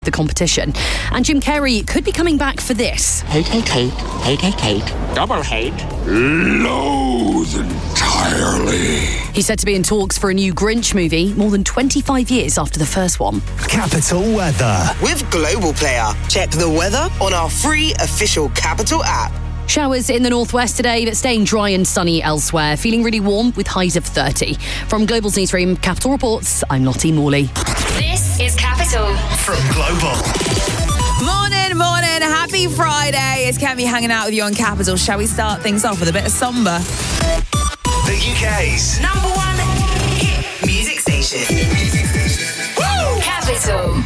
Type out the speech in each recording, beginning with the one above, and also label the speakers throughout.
Speaker 1: the competition. And Jim Carrey could be coming back for this.
Speaker 2: Hate, hate, hate, hate, hate, hate, double hate, loathe entirely.
Speaker 1: He's said to be in talks for a new Grinch movie more than 25 years after the first one.
Speaker 3: Capital Weather.
Speaker 4: With Global Player. Check the weather on our free official Capital app.
Speaker 1: Showers in the northwest today, but staying dry and sunny elsewhere. Feeling really warm with highs of 30. From Global's newsroom, Capital Reports, I'm Lottie Morley.
Speaker 5: This is Capital
Speaker 3: From Global.
Speaker 6: Morning. Happy Friday. It's Kemi hanging out with you on Capital. Shall we start things off with a bit of Somber?
Speaker 3: The UK's
Speaker 5: number one hit music station. Woo! Capital.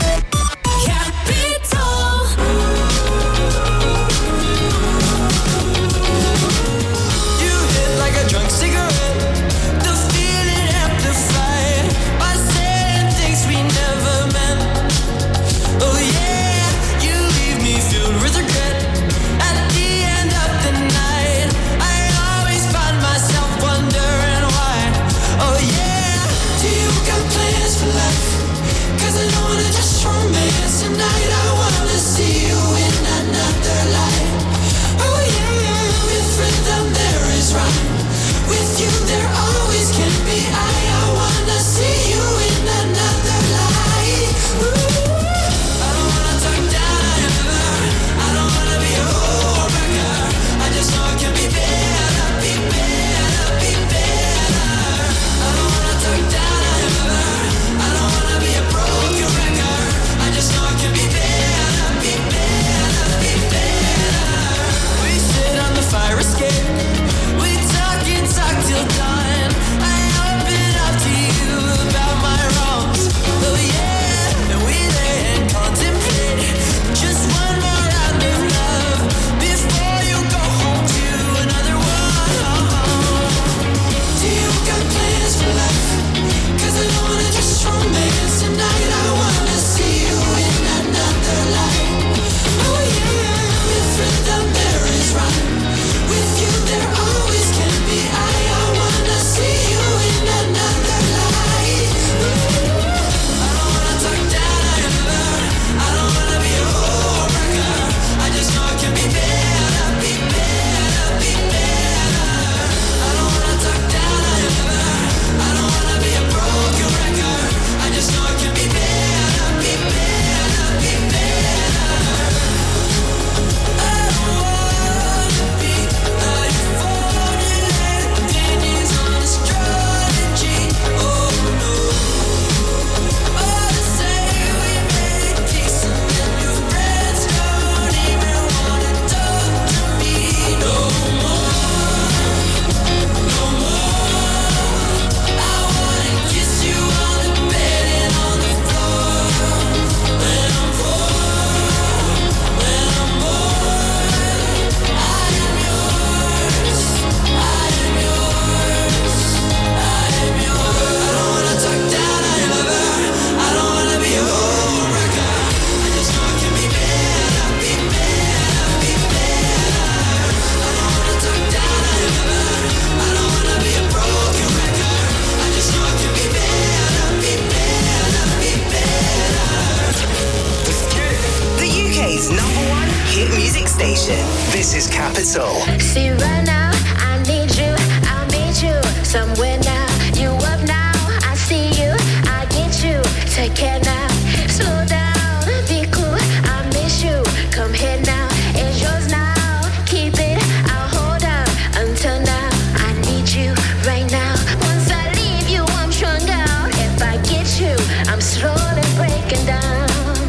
Speaker 3: This is Capital.
Speaker 7: See right now, I need you, I'll meet you somewhere now. You up now, I see you, I get you. Take care now, slow down, be cool, I miss you. Come here now, it's yours now. Keep it, I'll hold on until now. I need you right now. Once I leave you, I'm stronger. If I get you, I'm slowly breaking down.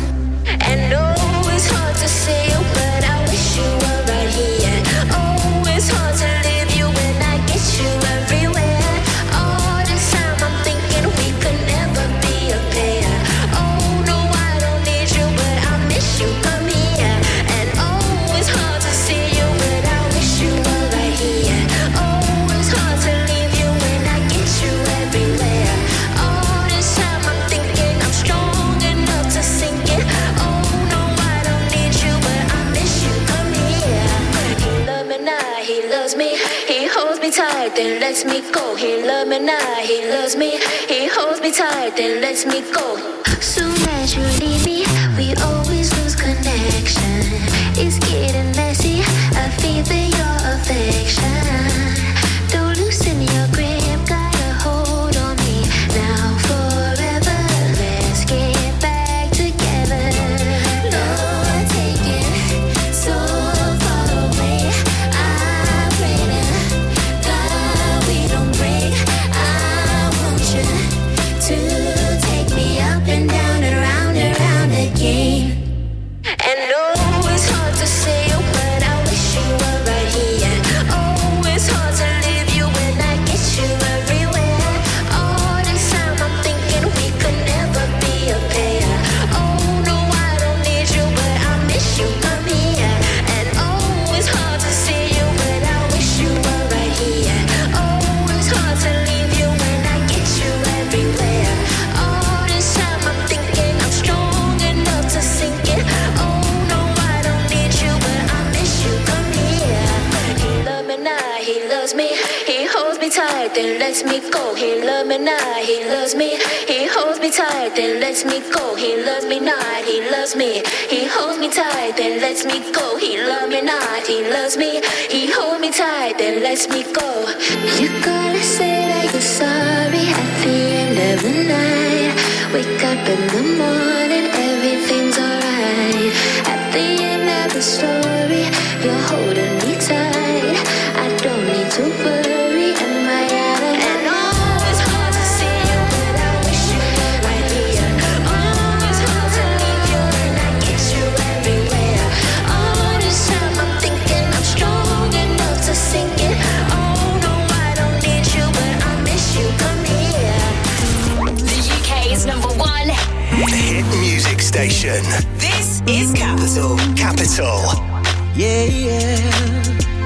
Speaker 7: And no, it's hard to see you, but I wish you were right here. Oh, it's hard to leave you when I get you everywhere. All this time I'm thinking we could never be a pair. Oh, no, I don't need you, but I miss you, come here. And oh, it's hard to see you, but I wish you were right here. Oh, it's hard to leave you when I get you everywhere. All this time I'm thinking I'm strong enough to sink it. Oh, no, I don't need you, but I miss you, come here. He love me now, he loves me. He holds me tight, then lets me go. He love me now, he loves me. He holds me tight, then lets me go. Soon as you leave me, we always lose connection. It's getting messy, I feel your affection. Don't loosen your grip, got a hold on me now forever. Let's get back together. Lord, take it so far away. I pray to God we don't break. I want you to take me up and down and round again. And oh, it's hard to say, but I wish you were right here. Oh, it's hard to leave you when I get you everywhere. All this time I'm thinking we could never be a pair. Oh, no, I don't need you, but I miss you, come here. And oh, it's hard to see you, but I wish you were right here. Oh, it's hard to leave you when I get you everywhere. All this time I'm thinking I'm strong enough to sink it. Oh, no, I don't need you, but I miss you, come here. He love me now, he loves me. He holds me tight, then lets me go. He love me now, he loves me. He holds me tight, then lets me go. He loves me not, he loves me. He holds me tight, then lets me go. He love me not, he loves me. He holds me tight, then lets me go. You gotta say that you're sorry at the end of the night. Wake up in the morning, everything's alright. At the end of the story, you're holding me tight. I don't need to worry, am I out of and oh, it's hard to see you, but I wish you were right here. Oh, it's hard to leave you when I get you everywhere. All this time I'm thinking I'm strong enough to sink it. Oh, no, I don't need you, but I miss you, come here.
Speaker 5: The UK's number one.
Speaker 3: The hit music station.
Speaker 4: This is Capital.
Speaker 3: Capital.
Speaker 8: Yeah, yeah.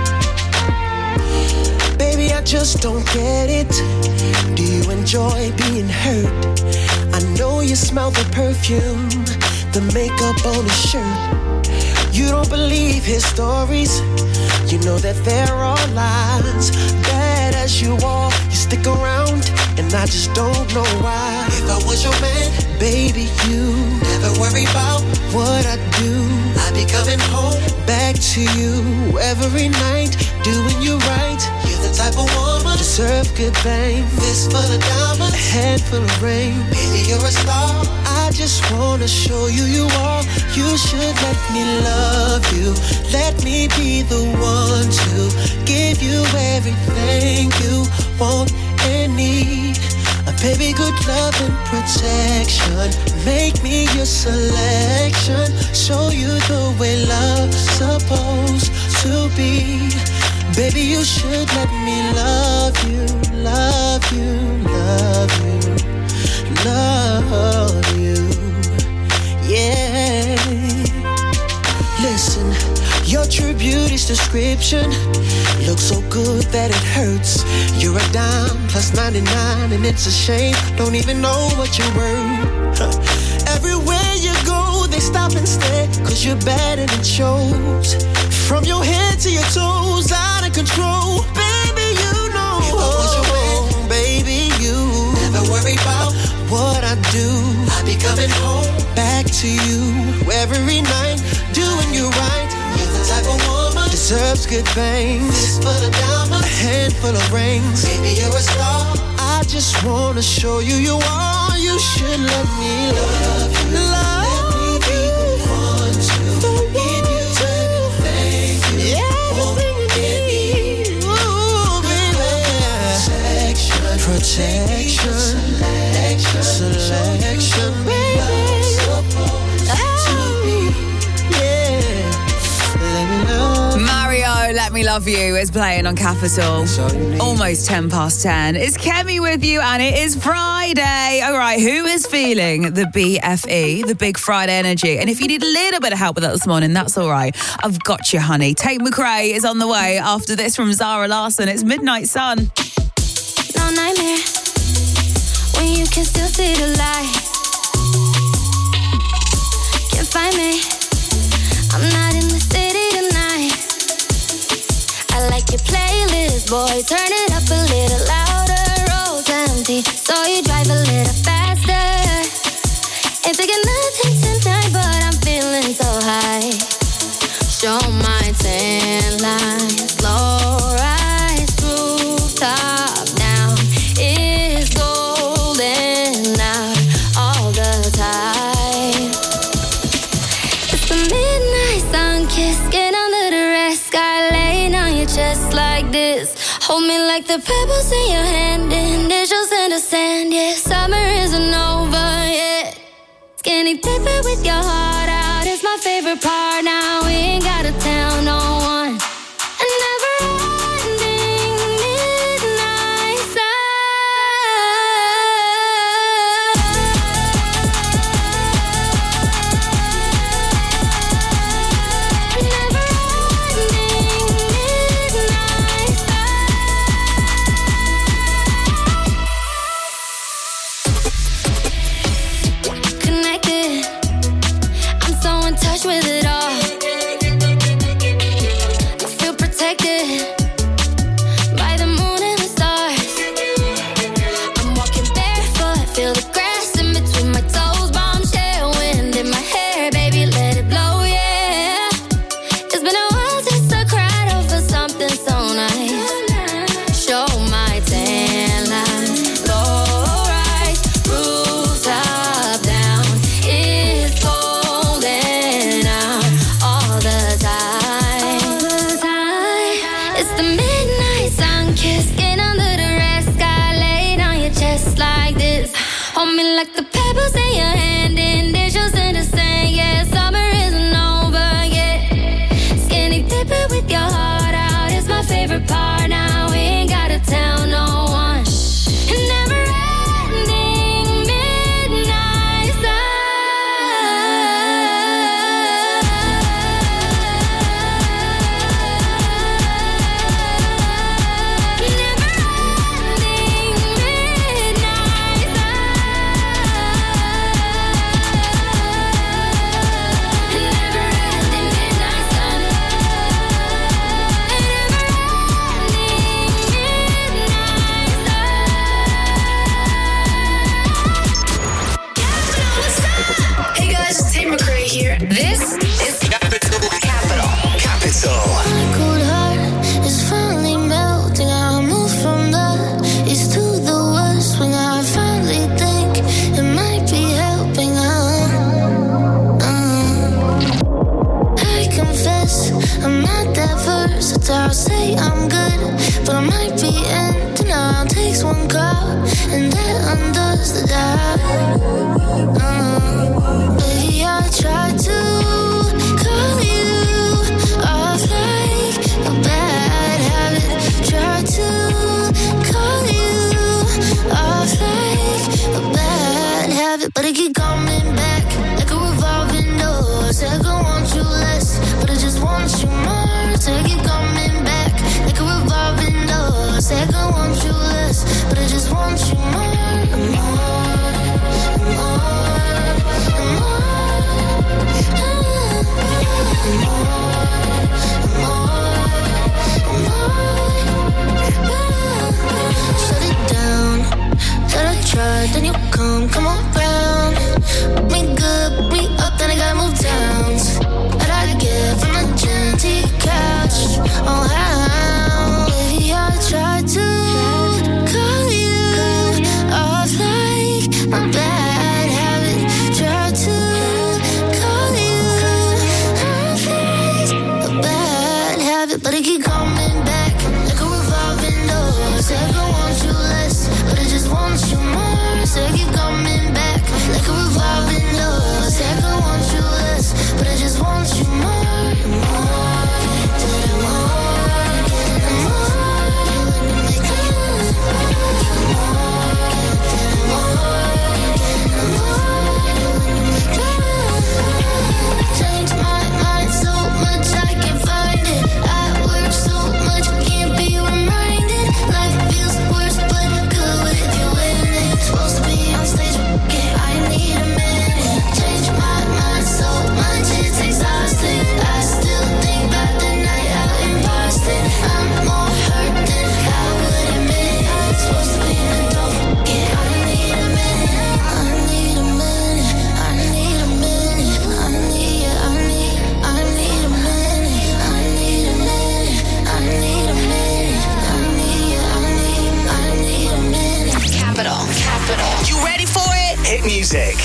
Speaker 8: Baby, I just don't get it. Do you enjoy being hurt? I know you smell the perfume, the makeup on his shirt. You don't believe his stories. You know that they're all lies. Bad as you are, you stick around, and I just don't know why. If I was your man, baby, you never worry about what I do. I'd be coming home back to you every night, doing you right. You're the type of woman deserve good things. Fist full of diamonds, a head full of rain. Baby, you're a star. I just wanna show you you are. You should let me love you. Let me be the one to give you everything you want and need. Baby, good love and protection. Make me your selection. Show you the way love's supposed to be. Baby, you should let me love you, love you, love you, love you. Yeah. Listen, your true beauty's description looks so good that it hurts. You're a dime plus 99 and it's a shame. Don't even know what you're worth. Everywhere you go, they stop and stare, cause you're bad and it shows. From your head to your toes, out of control. Baby, you know. If I was your man, baby, you never worry about what I do. I'll be coming home back to you every night, doing you right. You're the type of woman deserves good things. Fist full of diamonds, a handful of rings. Baby, you're a star. I just wanna show you you are. You should let me love you. Let me be the one to give you everything you want and need. Ooh, baby. Protection, selection, baby.
Speaker 6: Mario, Let Me Love You is playing on Capital. Almost 10 past 10. It's Kemi with you and it is Friday. All right, who is feeling the BFE, the Big Friday energy? And if you need a little bit of help with that this morning, that's all right. I've got you, honey. Tate McRae is on the way after this from Zara Larsson. It's Midnight Sun.
Speaker 7: No nightmare when you can still see the light. Can't find me. I'm not in the city tonight. I like your playlist, boy. Turn it up a little louder. Roads empty, so you drive a little faster. Ain't thinking nothing tonight, but Show my tan lines, low rise rooftop now is golden out all the time. It's the midnight sun kiss, get under the red sky, laying on your chest like this. Hold me like the pebbles in your hand, initials in the sand. Yeah, summer isn't over yet. Skinny dipping with your heart out is my favorite part. Now we ain't gotta tell no one. A never-ending midnight connected. I'm so in touch with it all. I feel protected by the moon and the stars. I'm walking barefoot, feel the grass in between my toes. Bombshell wind in my hair, baby, let it blow, yeah. It's been a while since I cried over something so nice. Show my tan lines, low rise, rooftop down. It's golden out all the time. It's the midnight sun kiss, get under the red sky, laid on your chest like this. Hold me like the pebbles in your hand, initials in the sand. Yeah, summer isn't over yet. Skinny dipping with your heart out is my favorite part. Now we ain't gotta tell no one. A never-ending midnight
Speaker 5: Hey guys, it's Tate McRae here. This is
Speaker 3: Capital.
Speaker 7: My cold heart is finally melting. I move from the east to the west when I finally think it might be helping. I confess I'm not that versatile. Say I'm good, but I might be in denial. Takes one call and that undoes the dial. Baby, I tried to call you off like a bad habit. Tried to call you off like a bad habit, but it keep coming back like a revolving door. Said I want you less, but I just want you more. Said I keep coming back like a revolving door. Said I want you less, but I just want you more, more. Shut it down. Thought I tried, then you come around. Put me good, put me up, then I gotta move down. How'd I get from the gym to your couch? Oh, how? Baby, I tried to call you off like a bad habit. Tried to call you off like a bad habit, but it keep coming back like a revolving door. Said I want you less, but I just want you more. Said I keep coming back like a revolving door. Said I want you less, but I just want you more, more. Changed my mind so much I can't find it. I work so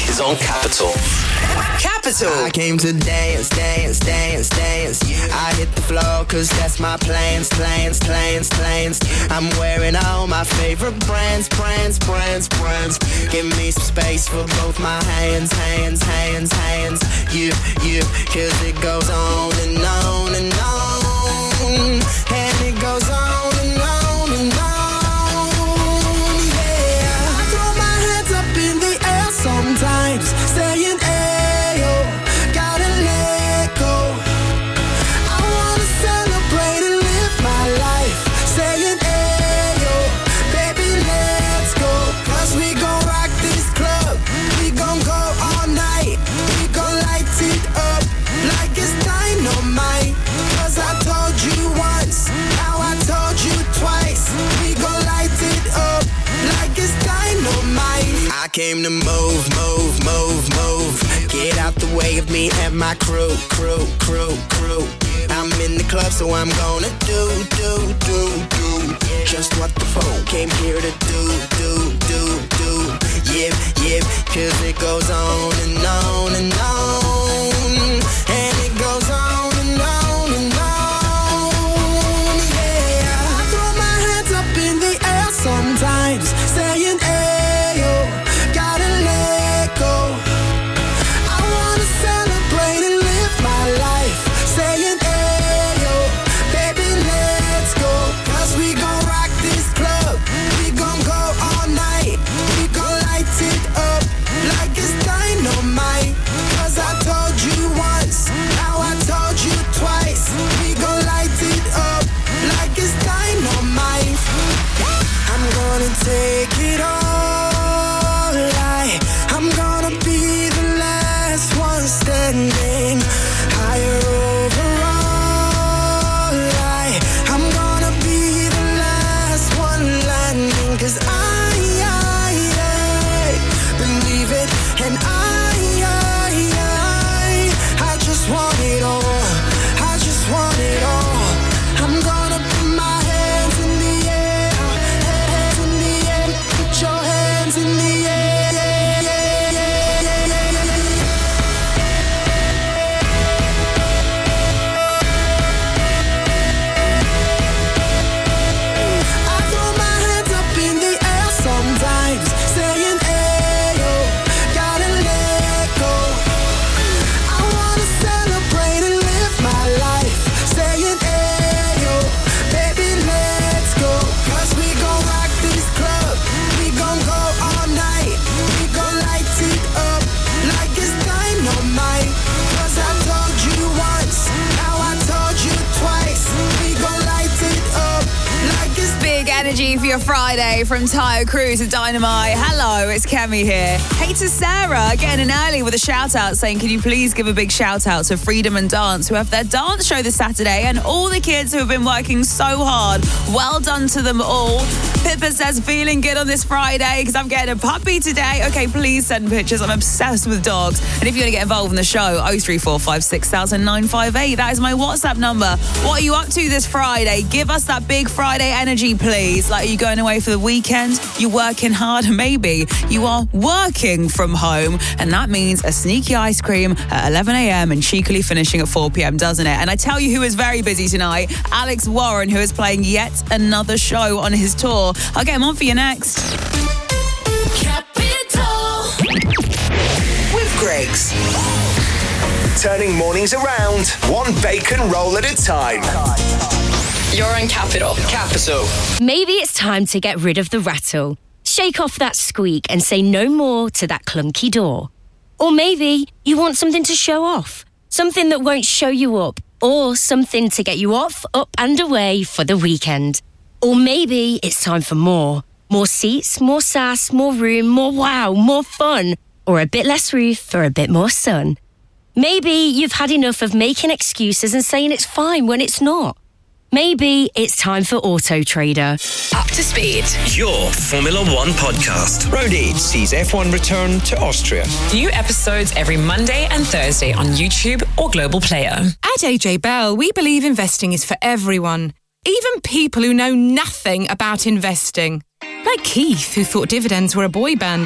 Speaker 3: is on Capital.
Speaker 4: Capital.
Speaker 8: I came to dance, dance, dance, dance. I hit the floor cause that's my plans. I'm wearing all my favorite brands. Give me some space for both my hands. You, cause it goes on and on and on. And it goes on and on and on. Yeah, I throw my hands up in the air sometimes, saying, gotta let go. I wanna celebrate and live my life, saying, baby, let's go. Cause we gon' rock this club, we gon' go all night, we gon' light it up like it's dynamite. Cause I told you once, now I told you twice, we gon' light it up like it's dynamite. I came to move. Get out the way of me and my crew. I'm in the club, so I'm gonna do just what the folk came here to do. Yeah, cause it goes on and on and on. And it goes on and on and on. Yeah, I throw my hands up in the air sometimes, saying, gotta let go. I wanna celebrate and live my life, saying, baby, let's go. Cause we gon' rock this club, we gon' go all night, we gon' light it up like it's dynamite. Cause I told you once, now I told you twice, we gon' light it up like it's dynamite. I'm gonna take it all. I'm gonna be the last one standing, higher overall. I'm gonna be the last one landing. Cause I believe it, and I just want it all. I just want it all. I'm gonna put my hands in the air, hands in the air. Put your hands in the air. I throw my hands up in the air sometimes, saying, gotta let go. I wanna celebrate and live my life, saying, baby, let's go. Cause we gon' rock this club, we gon' go all night, we gon' light it up like it's dynamite. Cause I told you once, now I told you twice, we gon' light it up like it's
Speaker 6: Big energy for your Friday from Tayo Cruz and Dynamite. Hello, it's Kemi here. Hey to Sarah, getting in early with a shout out saying, can you please give a big shout out to Freedom and Dance, who have their dance show this Saturday, and all the kids who have been working so hard. Well done to them all. Pippa says, feeling good on this Friday because I'm getting a puppy today. Okay, please send pictures. I'm obsessed with dogs. And if you want to get involved in the show, 03456 958. That is my WhatsApp number. What are you up to this Friday? Give us that big Friday energy, please. Like, are you going away for the weekend? You're working hard? Maybe. You are working from home, and that means a sneaky ice cream at 11 a.m. and cheekily finishing at 4 p.m, doesn't it? And I tell you who is very busy tonight, Alex Warren, who is playing yet another show on his tour. I'll get him on for you next.
Speaker 5: Capital.
Speaker 3: With Greggs. Turning mornings around, one bacon roll at a time.
Speaker 5: You're on Capital.
Speaker 3: Capital.
Speaker 9: Maybe it's time to get rid of the rattle. Shake off that squeak and say no more to that clunky door. Or maybe you want something to show off. Something that won't show you up. Or something to get you off, up and away for the weekend. Or maybe it's time for more. More seats, more sass, more room, more wow, more fun. Or a bit less roof for a bit more sun. Maybe you've had enough of making excuses and saying it's fine when it's not. Maybe it's time for Auto Trader.
Speaker 5: Up to speed.
Speaker 3: Your Formula One podcast. Road Age sees F1 return to Austria.
Speaker 10: New episodes every Monday and Thursday on YouTube or Global Player.
Speaker 11: At AJ Bell, we believe investing is for everyone, even people who know nothing about investing. Like Keith, who thought dividends were a boy band.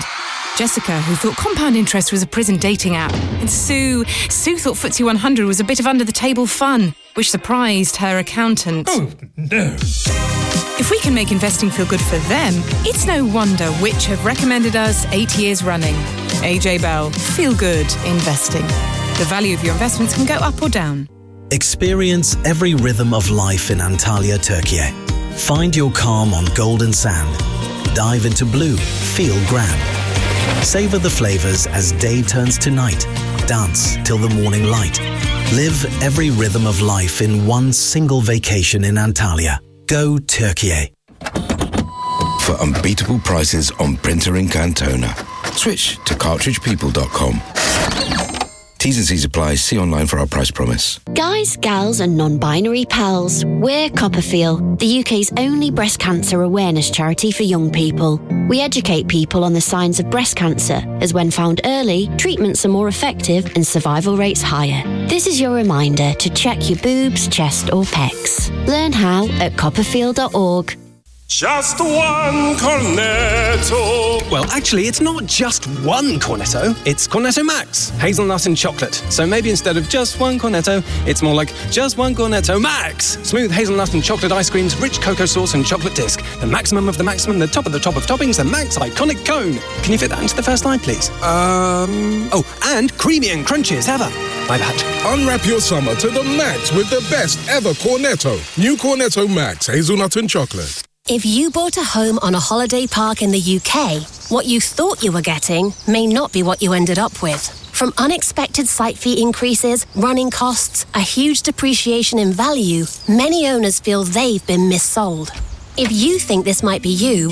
Speaker 11: Jessica, who thought Compound Interest was a prison dating app. And Sue thought FTSE 100 was a bit of under-the-table fun, which surprised her accountant.
Speaker 12: Oh, no.
Speaker 11: If we can make investing feel good for them, it's no wonder Which have recommended us 8 years running. AJ Bell, feel good investing. The value of your investments can go up or down.
Speaker 13: Experience every rhythm of life in Antalya, Turkey. Find your calm on golden sand. Dive into blue, feel grand. Savor the flavors as day turns to night. Dance till the morning light. Live every rhythm of life in one single vacation in Antalya. Go Turkey.
Speaker 14: For unbeatable prices on printer ink and toner, switch to cartridgepeople.com. T's and C's apply. See online for our price promise.
Speaker 15: Guys, gals and non-binary pals, we're Copperfield, the UK's only breast cancer awareness charity for young people. We educate people on the signs of breast cancer, as when found early, treatments are more effective and survival rates higher. This is your reminder to check your boobs, chest or pecs. Learn how at copperfield.org.
Speaker 16: Just one Cornetto.
Speaker 17: Well, actually, it's not just one Cornetto. It's Cornetto Max, hazelnut and chocolate. So maybe instead of just one Cornetto, it's more like just one Cornetto Max. Smooth hazelnut and chocolate ice creams, rich cocoa sauce and chocolate disc. The maximum of the maximum, the top of toppings, the Max iconic cone. Can you fit that into the first line, please? Oh, and creamy and crunchy as ever. My bad.
Speaker 12: Unwrap your summer to the max with the best ever Cornetto. New Cornetto Max, hazelnut and chocolate.
Speaker 18: If you bought a home on a holiday park in the UK, what you thought you were getting may not be what you ended up with. From unexpected site fee increases, running costs, a huge depreciation in value, many owners feel they've been missold. If you think this might be you,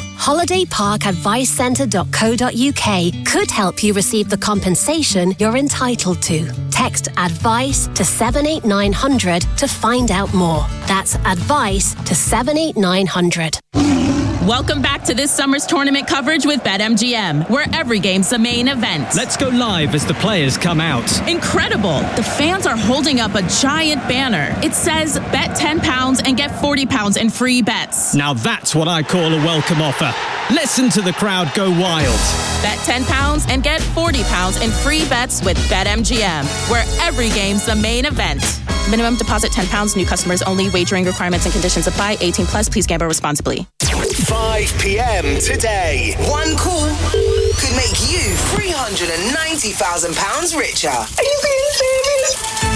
Speaker 18: holidayparkadvicecentre.co.uk could help you receive the compensation you're entitled to. Text ADVICE to 78900 to find out more. That's ADVICE to 78900.
Speaker 19: Welcome back to this summer's tournament coverage with BetMGM, where every game's the main event.
Speaker 20: Let's go live as the players come out.
Speaker 19: Incredible! The fans are holding up a giant banner. It says, bet £10 and get £40 in free bets.
Speaker 20: Now that's what I call a welcome offer. Listen to the crowd go wild.
Speaker 19: Bet £10 and get £40 in free bets with BetMGM, where every game's the main event. Minimum deposit £10, new customers only. Wagering requirements and conditions apply. 18 plus, please gamble responsibly.
Speaker 3: 5 p.m. today.
Speaker 4: One call could make you £390,000 richer. Are you being serious?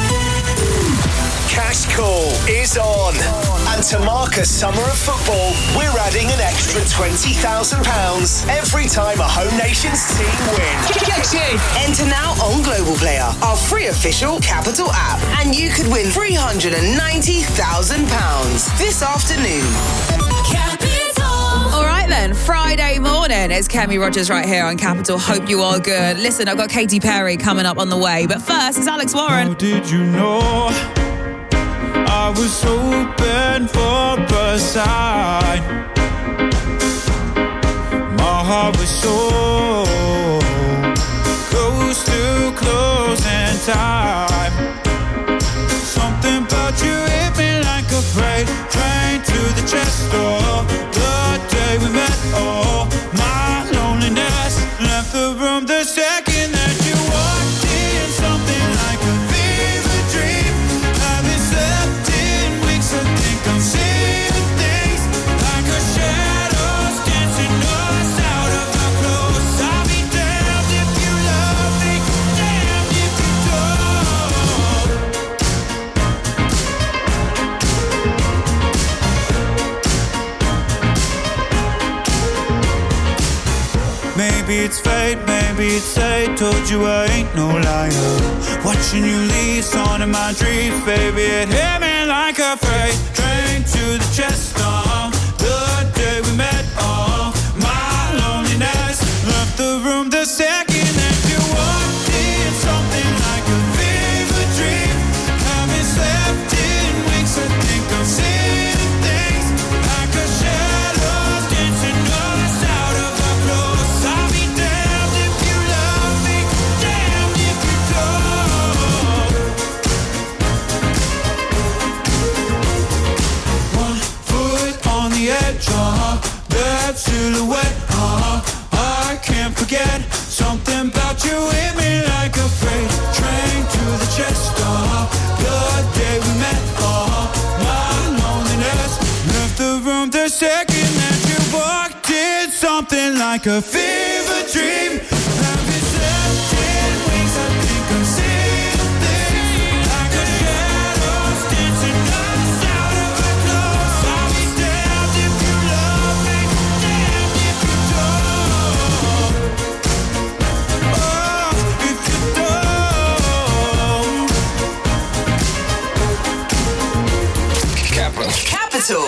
Speaker 3: Cash Call is on. And to mark a summer of football, we're adding an extra £20,000 every time a Home Nations team win.
Speaker 4: Enter now on Global Player, our free official Capital app, and you could win £390,000 this afternoon.
Speaker 6: All right then, Friday morning. It's Kemi Rogers right here on Capital. Hope you all good. Listen, I've got Katy Perry coming up on the way, but first it's Alex Warren.
Speaker 21: How did you know I was hoping for a sign? My heart was so close to closing time. Something about you hit me like a freight train to the chest door. The day we met, oh, my loneliness left the room the second that you walked in. Something like a fever dream. Haven't slept in weeks. I think I'm seeing things like a shadows dancing us out of our clothes. I'll be damned if you love me, damned if you don't. Maybe it's fate, maybe it's fate. Told you I ain't no liar. Watching you leave, on in my dreams, baby. It hit me like a freight train to the chest. The day we met, oh, my loneliness left the room the second that you walked in. Something like a fever dream. Haven't slept in weeks. I think I'm seeing things like a shadow dancing us out of our clothes. I'll be damned if you love me, damned if you don't. One for like a fever dream. I've been slept in wings, I think I'm seeing things like a shadows dancing us out of our clothes. I'll be damned if you love me, damned if you don't. Oh, if you don't.
Speaker 4: Capital.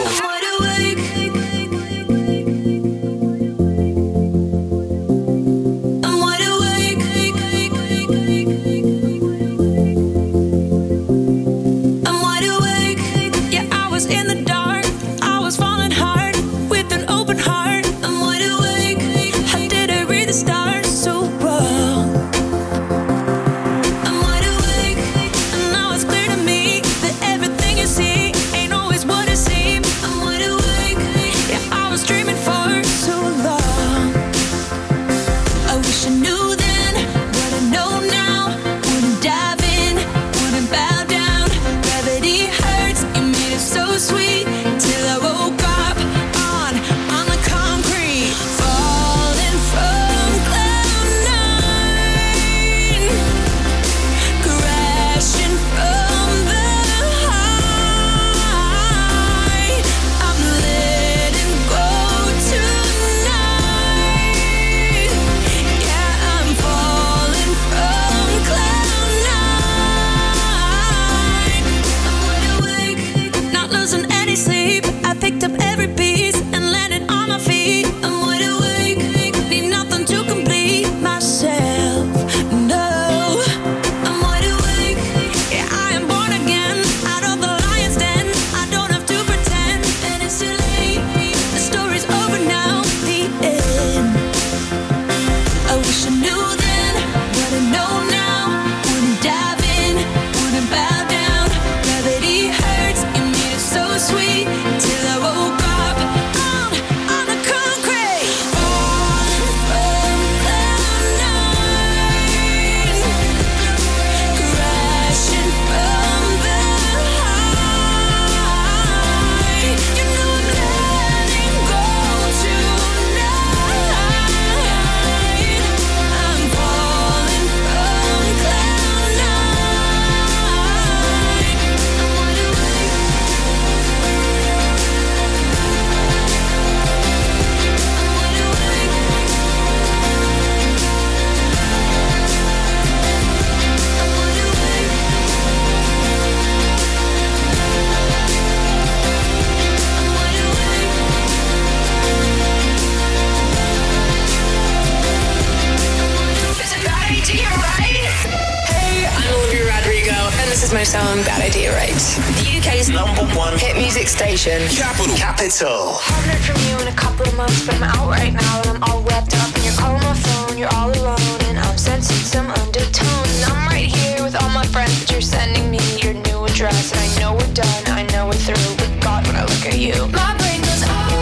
Speaker 5: My song, Bad Idea, Right? The UK's #1 hit music station.
Speaker 3: Capital.
Speaker 7: Haven't heard from you in a couple of months, but I'm out right now and I'm all wrapped up. And you're calling my phone, you're all alone, and I'm sensing some undertone. And I'm right here with all my friends, but you're sending me your new address. And I know we're done, I know we're through. But God, when I look at you, my brain goes, oh.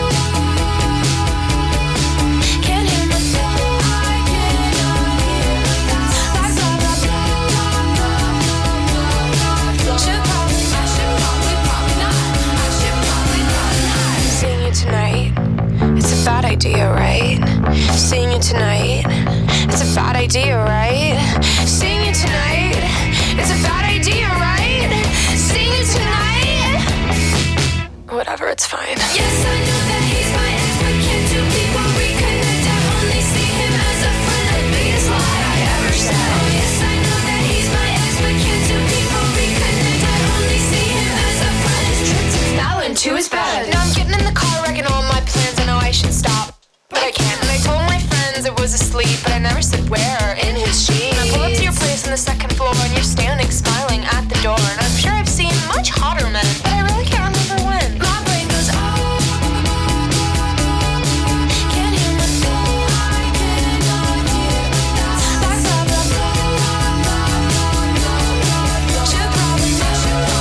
Speaker 7: Can't hear myself. I cannot hear myself. Like blah, blah, blah. Seeing you tonight, it's a bad idea, right? Seeing you tonight, it's a bad idea, right? Seeing you tonight, it's a bad idea, right? Seeing you tonight, whatever, it's fine. Yes, I know that he's my ex, but can't two people reconnect? I only see him as a friend, the biggest lie I ever said. Oh yes, I know that he's my ex, but can't two people reconnect? I only see him as a friend. His trips and style into his bed. Now I'm getting in the car, wrecking all my plans. I know I should stop, but I can't. And I told my friends it was asleep, but I never said where. In his jeans. And I pull up to your place on the second floor, and you're standing smiling at the door. And I'm sure I've seen much hotter men, but I really can't remember when. My brain goes, oh. Can't hear myself. I cannot hear myself. Like blah, blah, blah. Should probably not.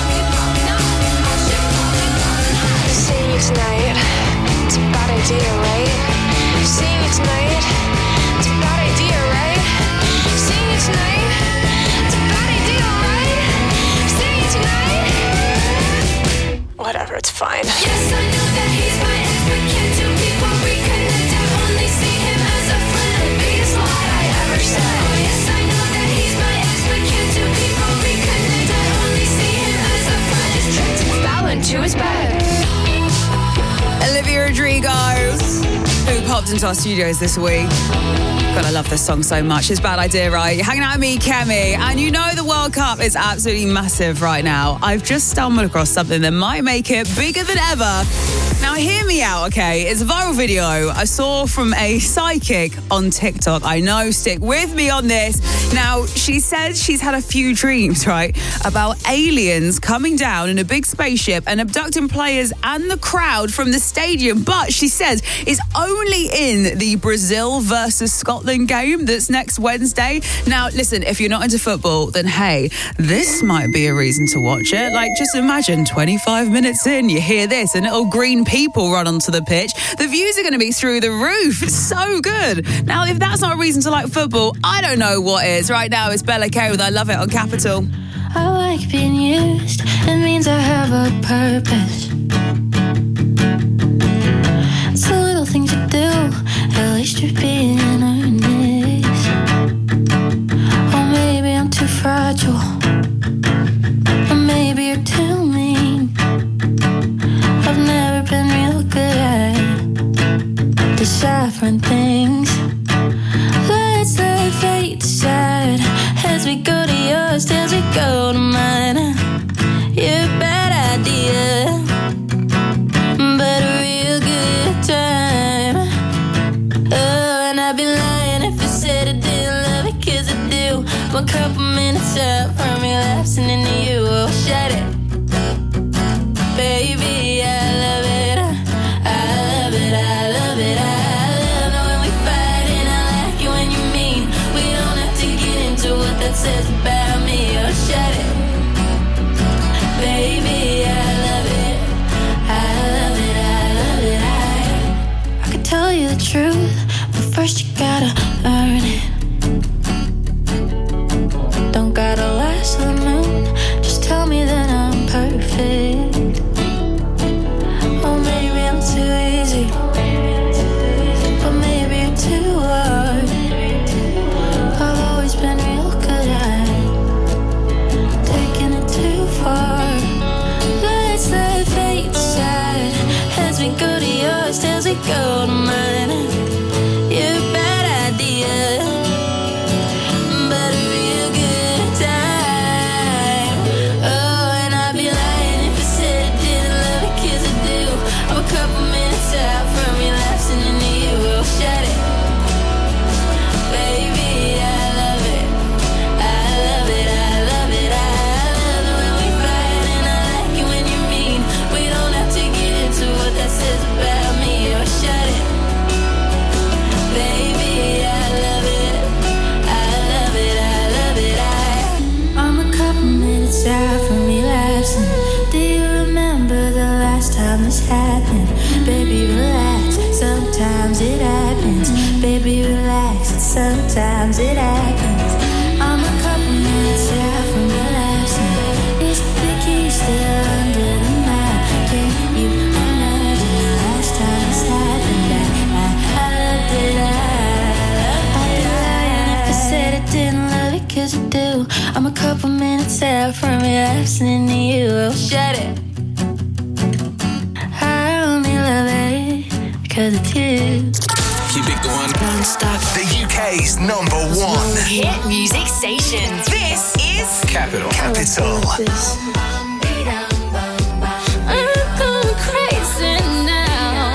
Speaker 7: Seeing you tonight, it's a bad idea, right? Seeing you tonight, it's a bad idea, right? Seeing you tonight, it's a bad idea, right? Seeing you tonight, whatever, it's fine. Yes, I know that he's my ex, but can't two people reconnect? I only see him as a
Speaker 5: she was bad.
Speaker 6: Olivia Rodrigo, who popped into our studios this week. God, I love this song so much. It's Bad Idea, right? You're hanging out with me, Kemi, and you know the World Cup is absolutely massive right now. I've just stumbled across something that might make it bigger than ever. Now, hear me out, okay? It's a viral video I saw from a psychic on TikTok. I know, stick with me on this. Now, she says she's had a few dreams, right, about aliens coming down in a big spaceship and abducting players and the crowd from the stadium. But she says it's only in the Brazil versus Scotland game that's next Wednesday. Now, listen, if you're not into football, then hey, this might be a reason to watch it. Like, just imagine 25 minutes in, you hear this, and little green people run onto the pitch. The views are going to be through the roof. It's so good. Now, if that's not a reason to like football, I don't know what is. Right now, it's Bella K with I Love It on Capital.
Speaker 7: I like being used. It means I have a purpose. It's the little things you do. At least you're being earnest. Or maybe I'm too fragile. Or maybe you're too mean. I've never been real good at deciphering things. Let's let fate decide as we go to yours, as we go to mine. You're a bad idea, but a real good time. Oh, and I'd be lying if I said I didn't love it, 'cause I do. One couple minutes up from relapsing into you. Oh, shut it, baby, I love it. I love it, I love it, I love it when we fight, and I like it when you mean. We don't have to get into what that says about me. Oh, shut it, baby, I love it. I love it, I love it, I could tell you the truth, but first you gotta earn it. Don't gotta last to the moon, just tell me that I'm perfect. Or maybe I'm too easy, but maybe you're too hard. I've always been real good at taking it too far. Let's let fate decide as we go to yours, as we go to mine. You're a bad idea, but a real good time. Oh, and I'd be lying if I said I didn't love it, 'cause I do. I'm a couple minutes out from relapsing into you. Oh, shut it, baby, I love it. I love it, I love it, I love it when we fight, and I like it when you mean. We don't have to get into what that says about me. Oh, shut it, baby, I love it. I love it, I love it, I'm a couple minutes out from relapsing. Do you remember the last time this happened? Baby, relax, sometimes it happens. Baby, relax, sometimes it happens. I'm a couple minutes out from relapsing. Is the key still under the mat? Can you imagine the last time this happened? I loved it, I'd be lying if I said I didn't love it, 'cause I do. I'm a couple minutes out from relapsing into you. Oh, shut it, I only love it because it's you.
Speaker 3: Keep it going non-stop. The UK's number one
Speaker 5: hit music station.
Speaker 3: This is Capital.
Speaker 5: I'm going crazy now.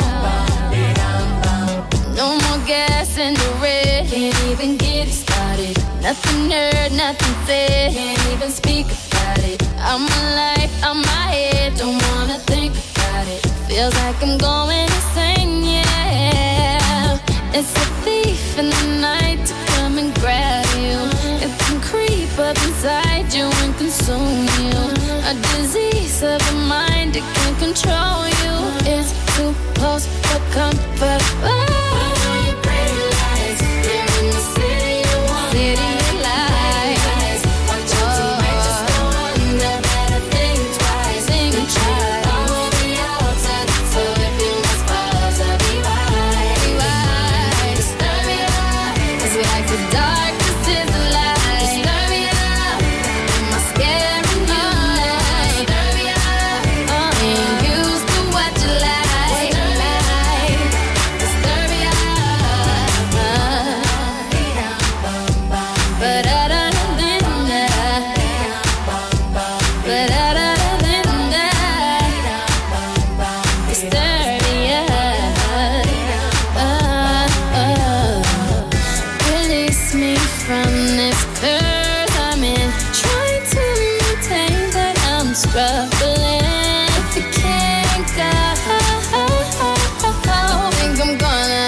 Speaker 5: No more gas in the red. Can't even get it started. Nothing heard, nothing said. Can't even speak about it. I'm alive, I'm my head. Don't wanna think about it. Feels like I'm going insane, yeah. It's a thief in the night to come and grab you. It can creep up inside you and consume you. A disease of the mind, it can control you. It's too close for comfort. Oh, you pretty lies. You're in the city you want. City of lies. Watch out tonight, just go under. Better think twice. Think and try. I'm on the outside, so if you must struggling if you can't go. Think I'm gonna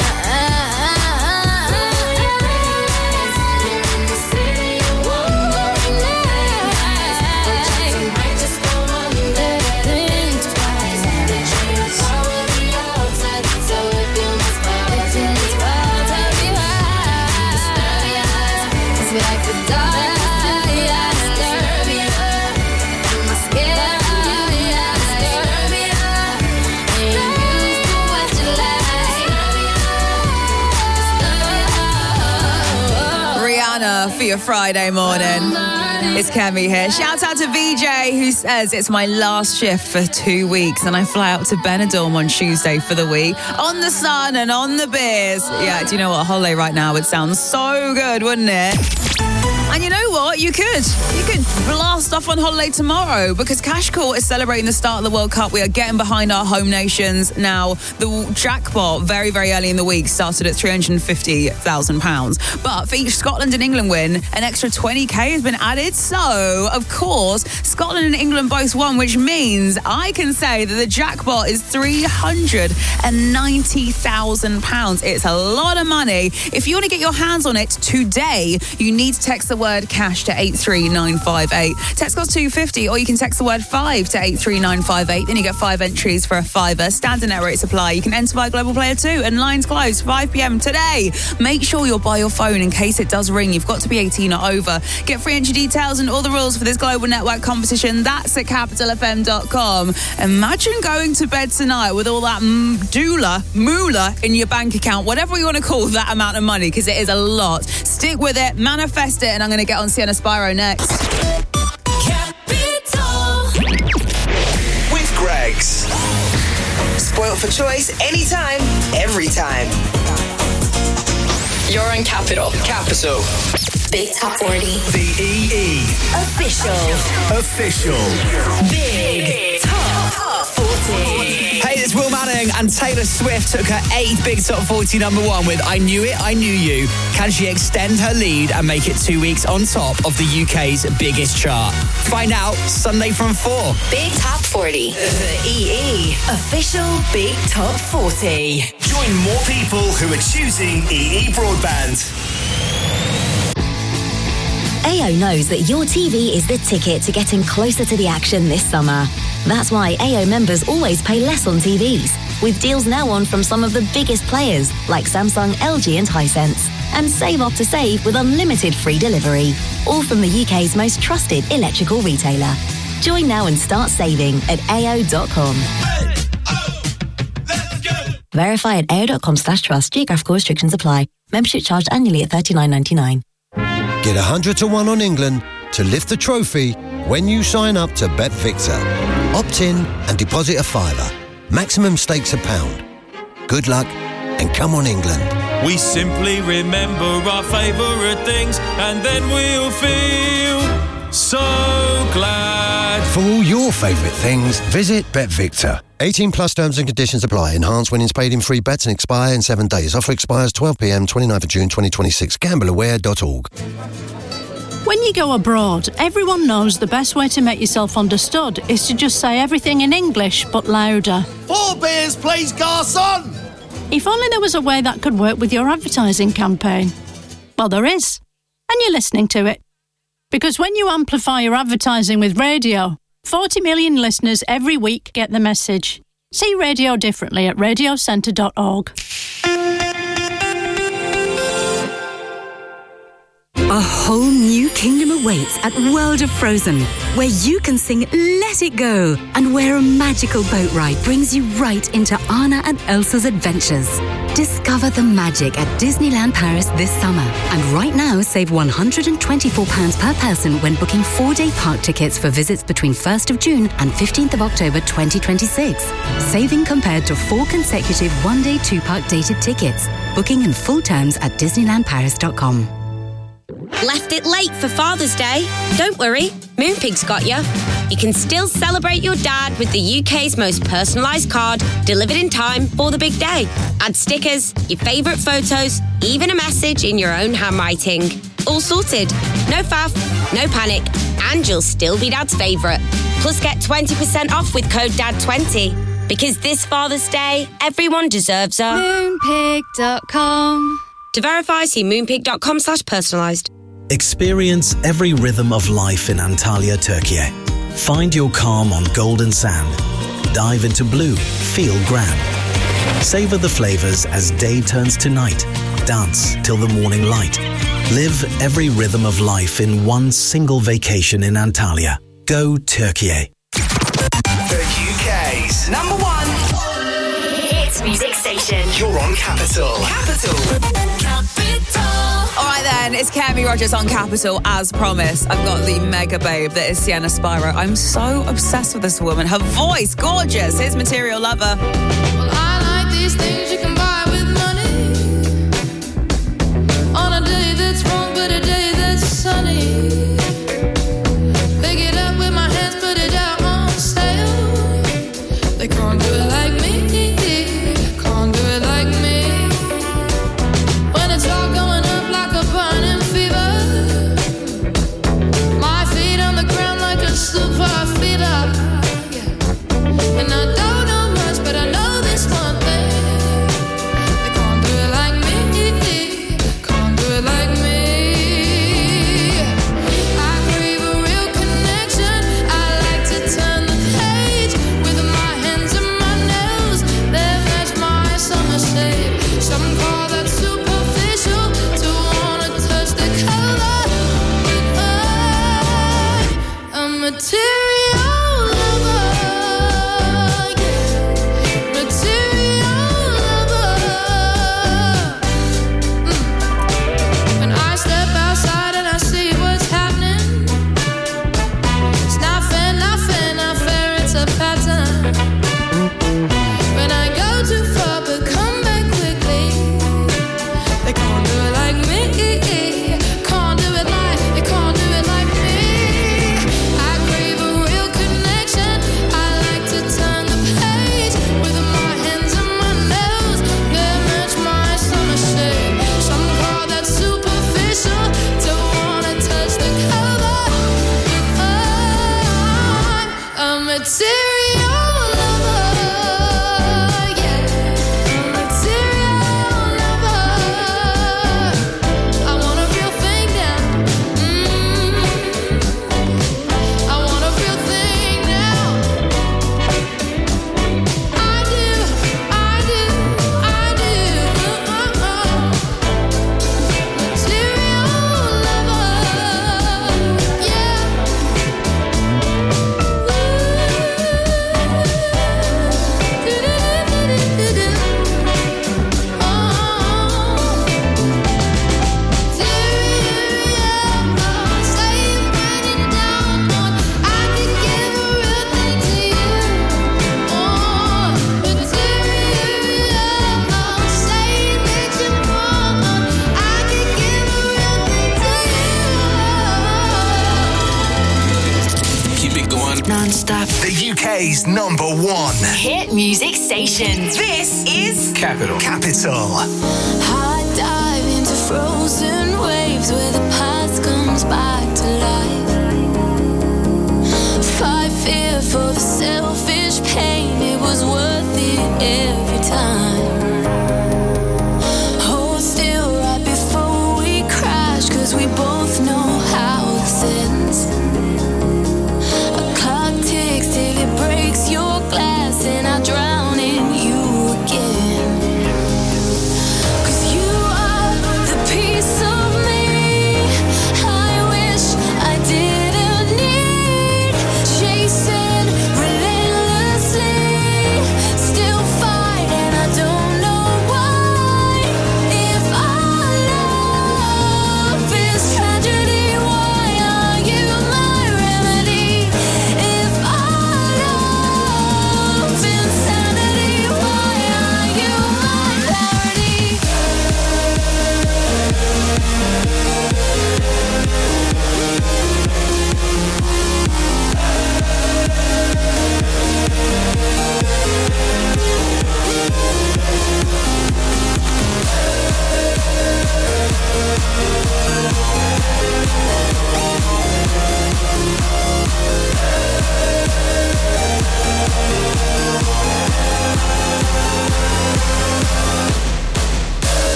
Speaker 6: for your Friday morning. It's Kemi here. Shout out to VJ who says it's my last shift for 2 weeks and I fly out to Benidorm on Tuesday for the week. On the sun and on the beers. Yeah, do you know what? A holiday right now would sound so good, wouldn't it? And you know what? You could blast off on holiday tomorrow because Cash Court is celebrating the start of the World Cup. We are getting behind our home nations. Now, the jackpot very, very early in the week started at £350,000. But for each Scotland and England win, an extra 20k has been added. So, of course, Scotland and England both won, which means I can say that the jackpot is £390,000. It's a lot of money. If you want to get your hands on it today, you need to text the word cash to 83958. Text costs £2.50, or you can text the word 5 to 83958. Then you get 5 entries for a £5. Standard net rate supply. You can enter via Global Player 2, and lines close 5 p.m. today. Make sure you're by your phone in case it does ring. You've got to be 18 or over. Get free entry details and all the rules for this global network competition. That's at capitalfm.com. Imagine going to bed tonight with all that moolah in your bank account, whatever you want to call that amount of money, because it is a lot. Stick with it, manifest it, and I'm going to get on Sienna Spyro next.
Speaker 4: Capital.
Speaker 3: With Greggs.
Speaker 4: Spoilt for choice, anytime, every time.
Speaker 10: You're on Capital.
Speaker 3: Capital.
Speaker 18: Big Top 40.
Speaker 3: The EE.
Speaker 18: Official. Big Top 40.
Speaker 2: Hey, it's Will Manning, and Taylor Swift took her 8th Big Top 40 number one with I Knew It, I Knew You. Can she extend her lead and make it 2 weeks on top of the UK's biggest chart? Find out Sunday from 4.
Speaker 18: Big Top 40. The EE. Official Big Top 40.
Speaker 3: Join more people who are choosing EE Broadband.
Speaker 22: AO knows that your TV is the ticket to getting closer to the action this summer. That's why AO members always pay less on TVs, with deals now on from some of the biggest players like Samsung, LG and Hisense. And save after save with unlimited free delivery. All from the UK's most trusted electrical retailer. Join now and start saving at AO.com. Verify at AO.com/trust. Geographical restrictions apply. Membership charged annually at $39.99.
Speaker 23: Get 100 to 1 on England to lift the trophy when you sign up to BetVictor. Opt in and deposit a £5. Maximum stakes £1. Good luck and come on England.
Speaker 21: We simply remember our favourite things and then we'll feel so glad.
Speaker 23: For all your favourite things, visit BetVictor. 18 plus terms and conditions apply. Enhanced winnings paid in free bets and expire in 7 days. Offer expires 12 p.m. 29th of June 2026. GambleAware.org.
Speaker 24: When you go abroad, everyone knows the best way to make yourself understood is to just say everything in English, but louder.
Speaker 25: 4 beers, please, garçon!
Speaker 24: If only there was a way that could work with your advertising campaign. Well, there is. And you're listening to it. Because when you amplify your advertising with radio, 40 million listeners every week get the message. See radio differently at radiocentre.org.
Speaker 26: A whole new kingdom awaits at World of Frozen, where you can sing Let It Go, and where a magical boat ride brings you right into Anna and Elsa's adventures. Discover the magic at Disneyland Paris this summer. And right now, save £124 per person when booking 4-day park tickets for visits between 1st of June and 15th of October 2026. Saving compared to 4 consecutive 1-day 2-park dated tickets. Booking and full terms at DisneylandParis.com.
Speaker 9: Left it late for Father's Day? Don't worry, Moonpig's got you. You can still celebrate your dad with the UK's most personalised card, delivered in time for the big day. Add stickers, your favourite photos, even a message in your own handwriting. All sorted. No faff, no panic. and you'll still be Dad's favourite. Plus, get 20% off with code DAD20. Because this Father's Day, everyone deserves a...
Speaker 1: Moonpig.com.
Speaker 9: To verify, see moonpig.com/personalised.
Speaker 8: Experience every rhythm of life in Antalya, Turkey. Find your calm on golden sand. Dive into blue, feel grand. Savour the flavours as day turns to night. Dance till the morning light. Live every rhythm of life in one single vacation in Antalya. Go Turkey.
Speaker 3: The UK's
Speaker 4: Number 1
Speaker 9: Hit music station.
Speaker 3: You're on Capital.
Speaker 6: All right then, it's Kemi Rogers on Capital as promised. I've got the mega babe that is Sienna Spyro. I'm so obsessed with this woman. Her voice, gorgeous. Here's Material Lover.
Speaker 5: Well, I like these things you can buy with money. On a day that's wrong, but a day that's sunny. Pick it up with my hands, put it out on sale. They can't do it like me. Can't do it like me. When it's all going up like a burning fever. My feet on the ground like a super feeder. And I don't know much, but I know this one thing. They can't do it like me. Can't do it like me. I crave a real connection. I like to turn the page with my hands and my nails. They match my summer shade. Some call that superficial, to wanna touch the color. But I'm a material lover. Yeah. Material lover. When I step outside and I see what's happening, it's not fair, not fair, not fair, it's a pattern. When I go too far but come back quickly, they can't do it like me. Can't do it like, they can't do it like me. I crave a real connection. I like to turn the page with my hands and my nails. They match my summer shade. Some call that superficial, don't wanna touch the color. I'm a material lover. Yeah, I'm a material lover. I want a real thing now. I want a real thing now. I do, I do, I do. Material lover. Yeah.
Speaker 3: Keep it going non-stop. The UK's number 1
Speaker 9: Hit music station.
Speaker 3: This is Capital.
Speaker 5: High dive into frozen waves where the past comes back to life. Fight fear for the selfish pain. It was worth it every time. Hold still right before we crash, 'cause we both know how this ends. A clock ticks till it breaks your glass, and I drown in you again. 'Cause you are the piece of me I wish I didn't need. Chasing relentlessly, still fight, and I don't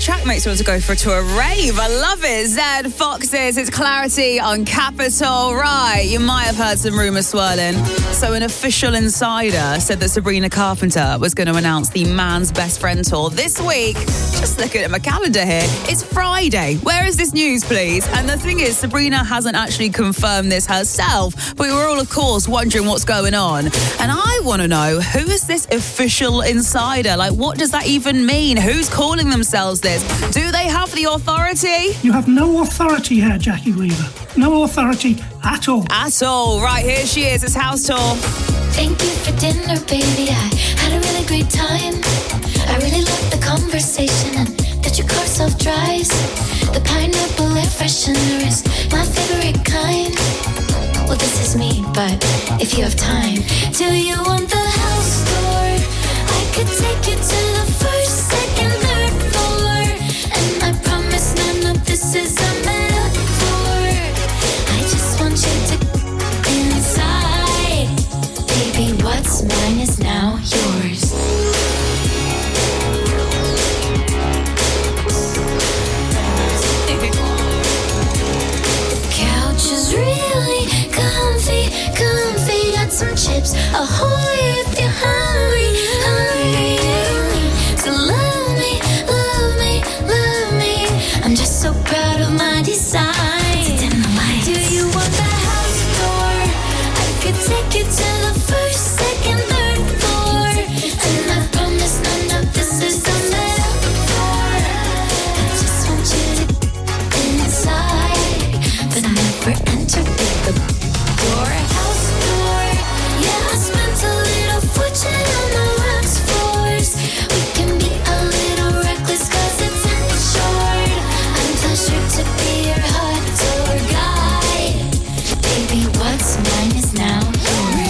Speaker 6: track makes me want to go to a rave. I love it. Zed Foxes, it's Clarity on Capital. Right, you might have heard some rumours swirling. So an official insider said that Sabrina Carpenter was going to announce the Man's Best Friend tour this week. Just looking at my calendar here, it's Friday. Where is this news, please? And the thing is, Sabrina hasn't actually confirmed this herself, but we were all, of course, wondering what's going on. And I want to know, who is this official insider? Like, what does that even mean? Who's calling themselves this? Do they have the authority?
Speaker 1: You have no authority here, Jackie Weaver. No authority at all.
Speaker 6: At all. Right, here she is. It's House Tour.
Speaker 5: Thank you for dinner, baby. I had a really great time. I really loved the conversation and that your car self-drives. The pineapple air freshener is my favorite kind. Well, this is me, but if you have time, do you want the house tour? I could take you to the first, second, third floor. And I promise none of this is a metaphor. I just want you to inside. Baby, what's mine is now yours. The couch is really comfy. Got some chips, ahoy if you're hungry. So love me. I'm just so proud of my design. Do you want the house tour? I could take you to the first, second, third floor. And I promise none of this is a metaphor. I just want you to get inside, but never enter the door. House tour, yeah, I spent a little fortune on the wax floors. We can be a little reckless 'cause it's insured. I'm pleasured to be your hot tour guide. Baby, what's mine is now yours.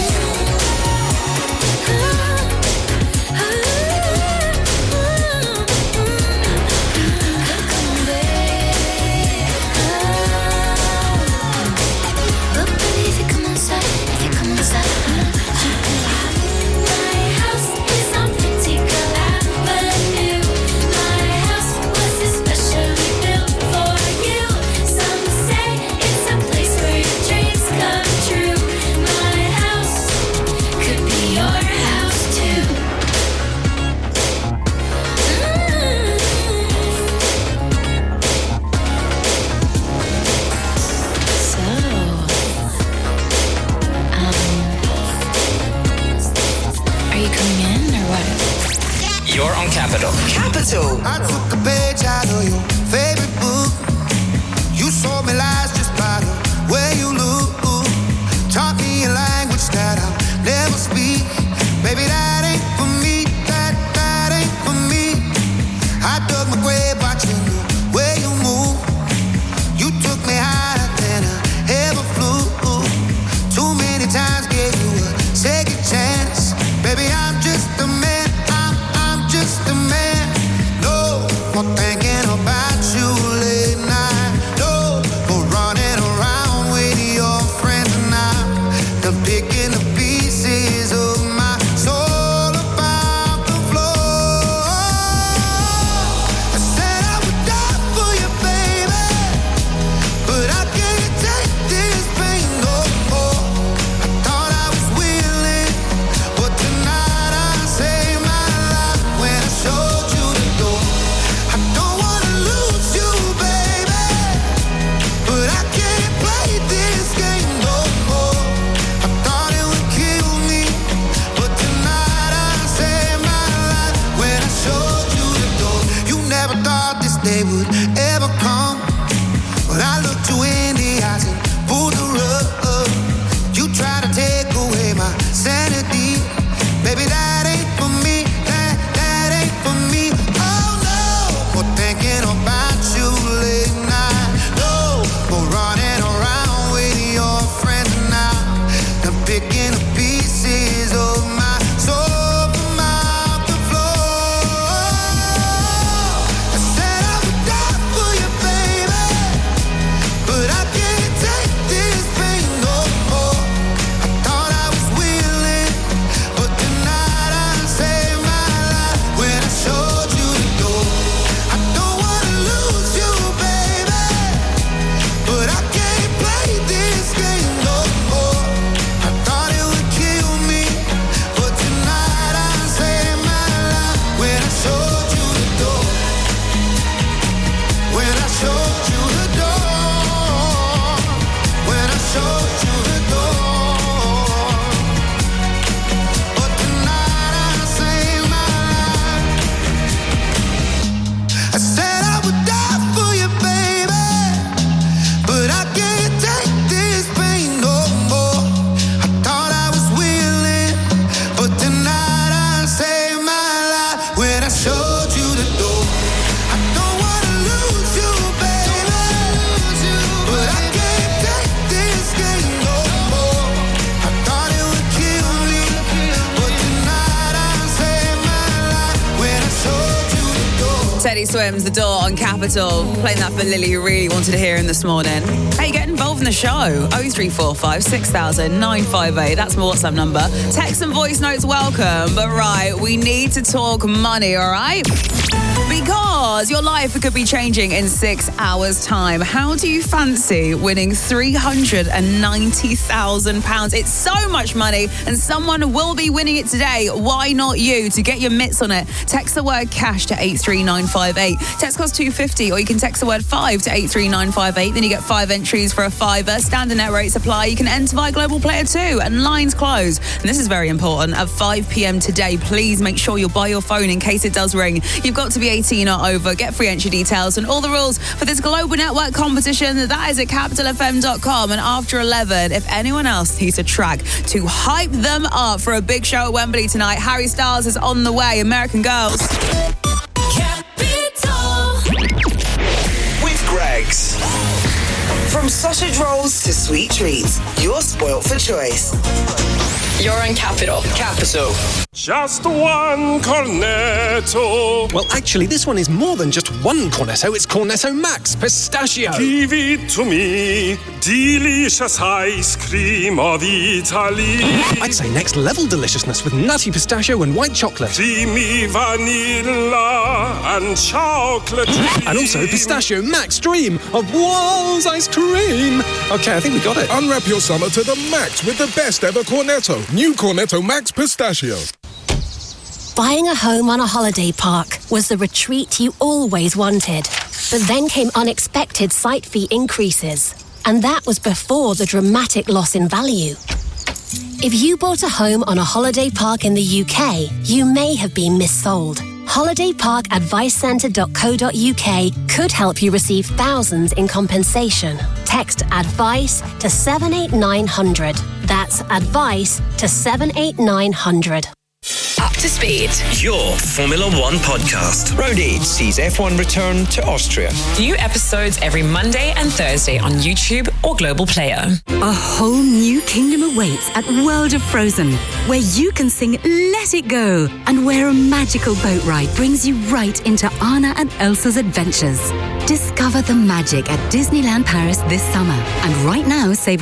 Speaker 5: But baby, if you come inside, my house is on Particle Avenue. My house was especially built for you. Some say it's a place where your dreams come true. My house could be your house too. Are you coming in or what?
Speaker 2: You're on Capital.
Speaker 4: Capital.
Speaker 11: I took a page out of your favorite book. You sold me lies just by the way you look. Taught me a language that I'll never speak. Baby, that ain't for me. That ain't for me. I dug my grave watching the way you move. You took me higher than I ever flew. Too many times gave you a second chance. Baby, I'm just a man. I'm just a man. No more thinking about you late night. No more running around with your friends and I'm picking the pieces of my soul about the floor. I said I would die for you, baby, but I can't take this pain no more. I thought I was willing, but tonight I saved my life when I showed you the door. I don't wanna lose you, baby, but I can't play this game no more. I thought it would kill me, but tonight I saved my life when I showed you the door. You never thought this day would ever come, but I looked you in the eyes and pulled the rug. You try to take away my sanity. Baby, that ain't for me. That ain't for me. Oh no, more thinking about you late night. No more running around with your friends now. I'm picking the pieces of my soul from out the floor. I said I would die for you, baby.
Speaker 6: Teddy Swims, The Door on Capital. Playing that for Lily, who really wanted to hear him this morning. Hey, get involved in the show. 0345 6000 958. That's my WhatsApp number. Text and voice notes welcome. But right, we need to talk money, all right? Because your life could be changing in 6 hours' time. How do you fancy winning £390,000? It's so much money, and someone will be winning it today. Why not you? To get your mitts on it, text the word cash to 83958. Text costs £2.50, or you can text the word 5 to 83958. Then you get 5 entries for a £5. Standard net rates apply. You can enter via Global Player too, and lines close. And this is very important. At 5 p.m. today, please make sure you're by your phone in case it does ring. You've got to be 18 or over. Get free entry details and all the rules for this global network competition. That is at capitalfm.com. And after 11, if anyone else needs a track to hype them up for a big show at Wembley tonight, Harry Styles is on the way. American Girls.
Speaker 4: Capital. With Greggs. From sausage rolls to sweet treats, you're spoilt for choice.
Speaker 10: You're on Capital.
Speaker 12: Capital.
Speaker 13: Just one cornetto.
Speaker 12: Well, actually, this one is more than just one cornetto. It's Cornetto Max Pistachio.
Speaker 13: Give it to me. Delicious ice cream of Italy.
Speaker 12: I'd say next level deliciousness with nutty pistachio and white chocolate.
Speaker 13: Creamy vanilla and chocolate.
Speaker 12: And also Pistachio Max Dream of Walls ice cream. Okay, I think we got it.
Speaker 14: Unwrap your summer to the max with the best ever cornetto. New Cornetto Max Pistachio.
Speaker 18: Buying a home on a holiday park was the retreat you always wanted. But then came unexpected site fee increases. And that was before the dramatic loss in value. If you bought a home on a holiday park in the UK, you may have been missold. HolidayParkAdviceCentre.co.uk could help you receive thousands in compensation. Text ADVICE to 78900. That's ADVICE to 78900.
Speaker 10: Up to speed.
Speaker 15: Your Formula One podcast.
Speaker 16: Road sees F1 return to Austria.
Speaker 10: New episodes every Monday and Thursday on YouTube or Global Player.
Speaker 26: A whole new kingdom awaits at World of Frozen, where you can sing Let It Go, and where a magical boat ride brings you right into Anna and Elsa's adventures. Discover the magic at Disneyland Paris this summer. And right now, save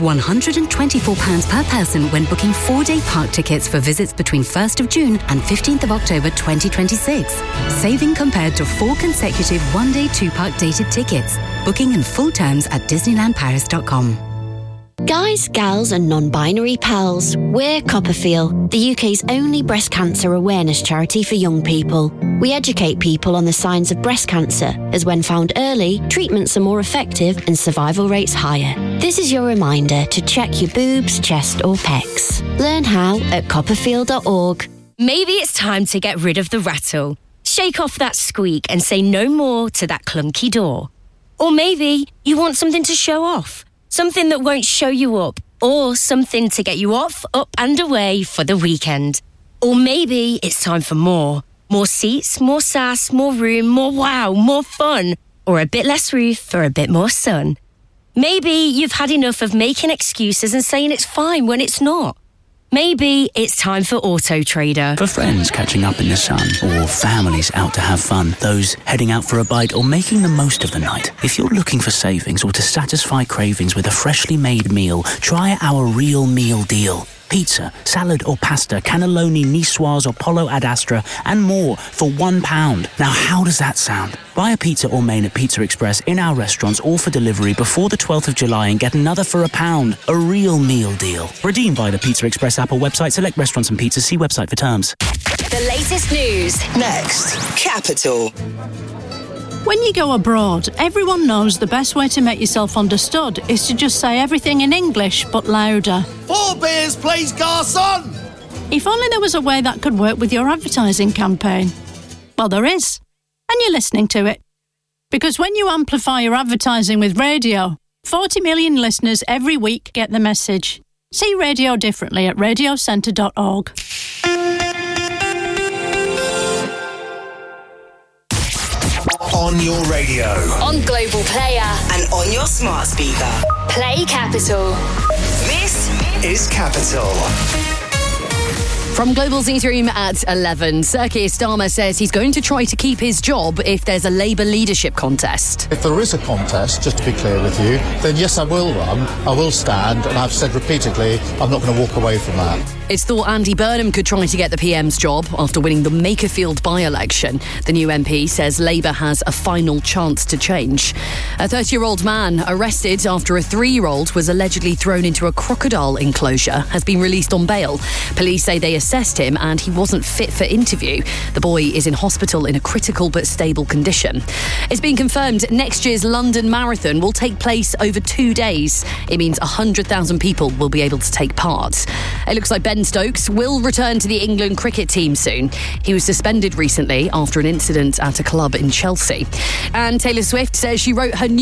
Speaker 26: £124 per person when booking 4-day park tickets for visits between 1st of June and 15th of October 2026. Saving compared to 4 consecutive 1-day 2-park dated tickets. Booking and full terms at DisneylandParis.com.
Speaker 22: Guys, gals and non-binary pals, we're Copperfield, the UK's only breast cancer awareness charity for young people. We educate people on the signs of breast cancer, as when found early, treatments are more effective and survival rates higher. This is your reminder to check your boobs, chest or pecs. Learn how at copperfield.org.
Speaker 9: Maybe it's time to get rid of the rattle. Shake off that squeak and say no more to that clunky door. Or maybe you want something to show off. Something that won't show you up, or something to get you off, up and away for the weekend. Or maybe it's time for more. More seats, more sass, more room, more wow, more fun. Or a bit less roof for a bit more sun. Maybe you've had enough of making excuses and saying it's fine when it's not. Maybe it's time for Auto Trader.
Speaker 17: For friends catching up in the sun, or families out to have fun, those heading out for a bite or making the most of the night. If you're looking for savings or to satisfy cravings with a freshly made meal, try our Real Meal Deal. Pizza, salad or pasta, cannelloni, niçoise or pollo ad astra, and more for £1. Now, how does that sound? Buy a pizza or main at Pizza Express in our restaurants or for delivery before the 12th of July and get another for £1. A real meal deal. Redeemed by the Pizza Express app or website. Select restaurants and pizzas. See website for terms.
Speaker 22: The latest news.
Speaker 4: Next, Capital.
Speaker 24: When you go abroad, everyone knows the best way to make yourself understood is to just say everything in English, but louder.
Speaker 25: 4 beers, please, garçon!
Speaker 24: If only there was a way that could work with your advertising campaign. Well, there is. And you're listening to it. Because when you amplify your advertising with radio, 40 million listeners every week get the message. See radio differently at radiocentre.org.
Speaker 3: On your radio.
Speaker 22: On Global Player.
Speaker 4: And on your smart speaker.
Speaker 22: Play Capital.
Speaker 4: This
Speaker 3: is Capital.
Speaker 7: From Global's newsroom at 11, Sir Keir Starmer says he's going to try to keep his job if there's a Labour leadership contest.
Speaker 8: If there is a contest, just to be clear with you, then yes, I will run, I will stand, and I've said repeatedly I'm not going to walk away from that.
Speaker 7: It's thought Andy Burnham could try to get the PM's job after winning the Makerfield by-election. The new MP says Labour has a final chance to change. A 30-year-old man arrested after a 3-year-old was allegedly thrown into a crocodile enclosure has been released on bail. Police say they assessed him and he wasn't fit for interview. The boy is in hospital in a critical but stable condition. It's been confirmed next year's London Marathon will take place over 2 days. It means 100,000 people will be able to take part. It looks like Ben Stokes will return to the England cricket team soon. He was suspended recently after an incident at a club in Chelsea. And Taylor Swift says she wrote her new